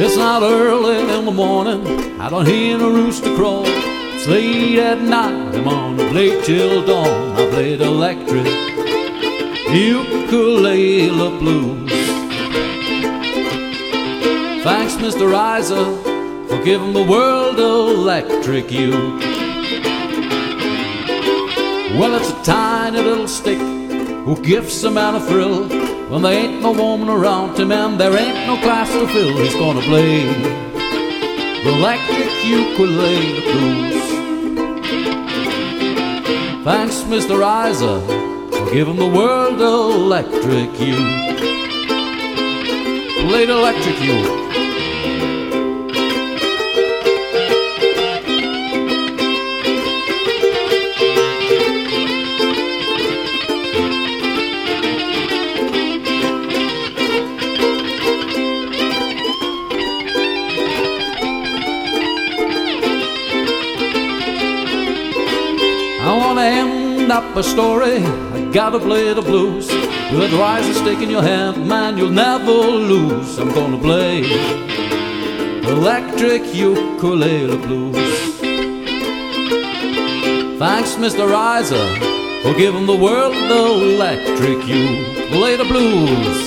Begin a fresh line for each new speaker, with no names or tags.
It's not early in the morning, I don't hear a rooster crow. It's late at night, I'm on the play till dawn. I played electric ukulele blues. Thanks, Mr. Riser, for giving the world electric uke. Well, it's a tiny little stick who gives a man a thrill when there ain't no woman around him and there ain't no class to fill. He's gonna play the electric ukulele blues. Thanks, Mr. Riser, for giving the world electric uke. Played electric uke. I wanna end up a story, I gotta play the blues. With Riser stick in your hand, man, you'll never lose. I'm gonna play electric ukulele blues. Thanks, Mr. Riser, for giving the world the electric ukulele blues.